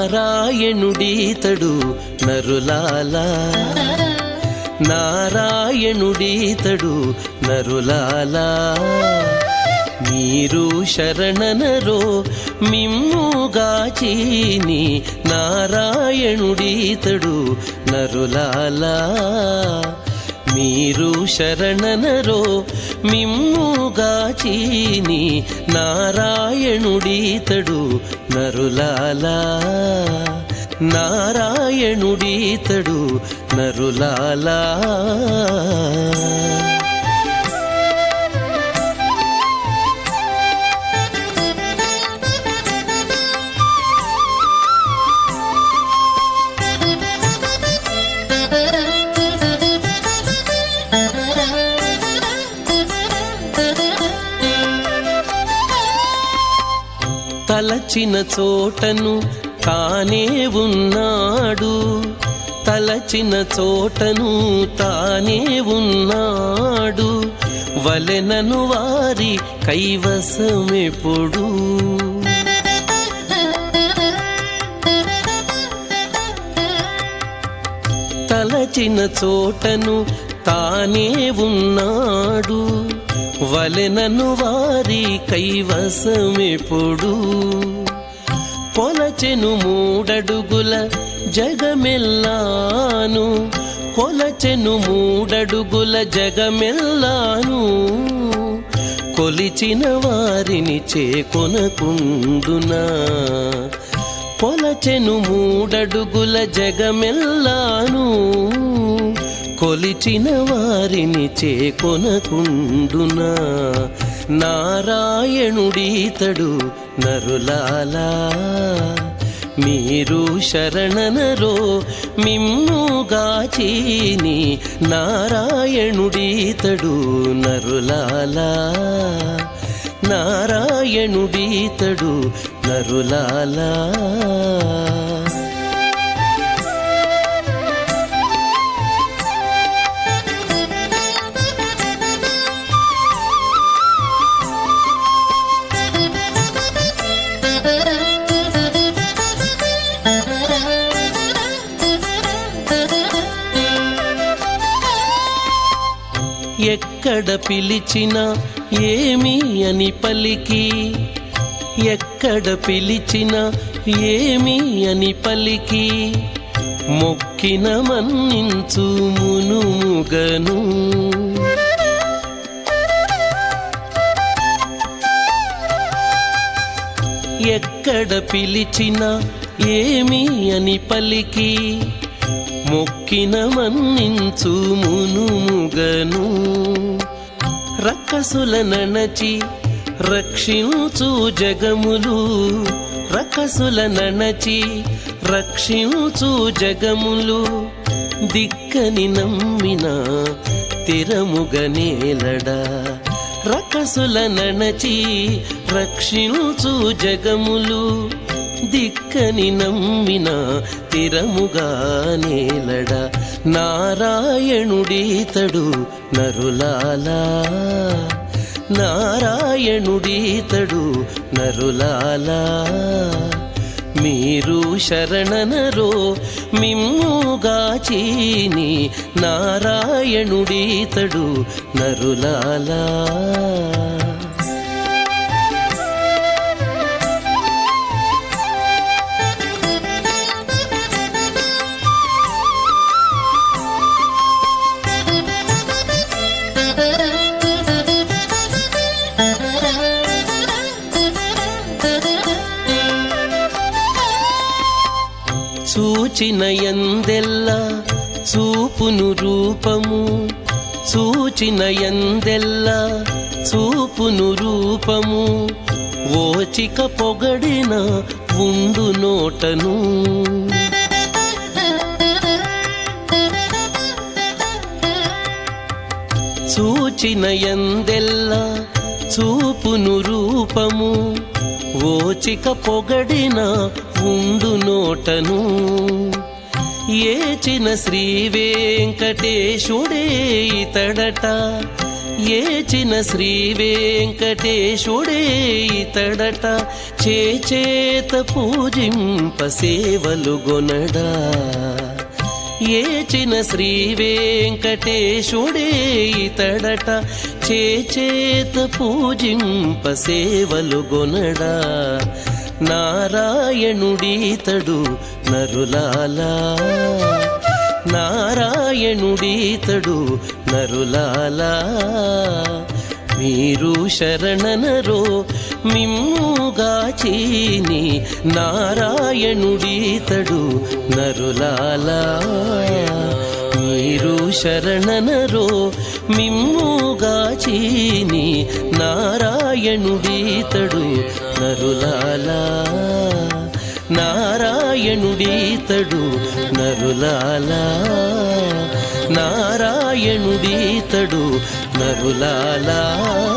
నారాయణుడీతడు నరులాలా, నారాయణుడీతడు నరులాలా. మీరు శరణనరో మిమ్ముగాచీని నారాయణుడీతడు నరులాలా. మీరు శరణనరో మిమ్ముగాచీని నారాయణుడీతడు నరులాలా, నారాయణుడీతడు నరులాలా. తలచిన చోటను తానే ఉన్నాడు, తలచిన చోటను తానే ఉన్నాడు. వలెనను వారి కైవసమెప్పుడు, తలచిన చోటను తానే ఉన్నాడు. వలెనను వారి కైవసమెప్పుడు. కొలచెను మూడడుగుల జగమెల్లాను, కొలచెను మూడడుగుల జగమెల్లాను. కొలిచిన వారిని చేకొనకుండునా, కొలచెను మూడడుగుల జగమెల్లాను. కొలిచిన వారిని చేకొనకుండునా. నారాయణుడీతడు నరులాలా. మీరు శరణనరో మిమ్ముగాచీని నారాయణుడీతడు నరులాలా, నారాయణుడీతడు నరులాలా. ఎక్కడ పిలిచినా ఏమి అని పలికి, ఎక్కడ పిలిచినా ఏమి అని పలికి. మొక్కిన మన్నించు మునుముగను, ఎక్కడ పిలిచినా ఏమి అని పలికి. మొక్కిన మన్నించు మునుముగను. రక్కసుల నణచి రక్షించు జగములు, రక్కసుల నణచి రక్షించు జగములు. దిక్కని నమ్మిన తిరముగనేలడా, రక్కసుల నణచి రక్షించు జగములు. దిక్కని నమ్మిన తిరముగా నేలడా. నారాయణుడీతడు నరులాలా, నారాయణుడీతడు నరులాలా. మీరు శరణనరో మిమ్ముగాచీని నారాయణుడీతడు నరులాలా. చూచిన యందెల్లా చూపును రూపము, చూచిన యందెల్లా చూపును రూపము. ఓచిక పొగడిన ఉండు నోటను, చూచిన యందెల్లా చూపును రూపము. ఓచిక పొగడిన ఉండు నోటను. ఏచిన శ్రీ వెంకటేశుడే ఇతడట, ఏచిన శ్రీ వెంకటేశుడే ఇతడట చేచేత పూజింప సేవలు గొనడా ఏచిన శ్రీ వెంకటేశుడే ఇతడట చేచేత పూజింప సేవలు గొనడా నారాయణుడీతడు నరులాలా నారాయణుడీతడు నరులాలా మీరు శరణనరో మిమ్ముగాచీని నారాయణుడీతడు నరులాలా మీరు శరణనరో మిమ్ముగాచీని నారాయణుడీతడు నరులాలా నారాయణుడీతడు నరులాలా నారాయణుడీతడు నరులాలా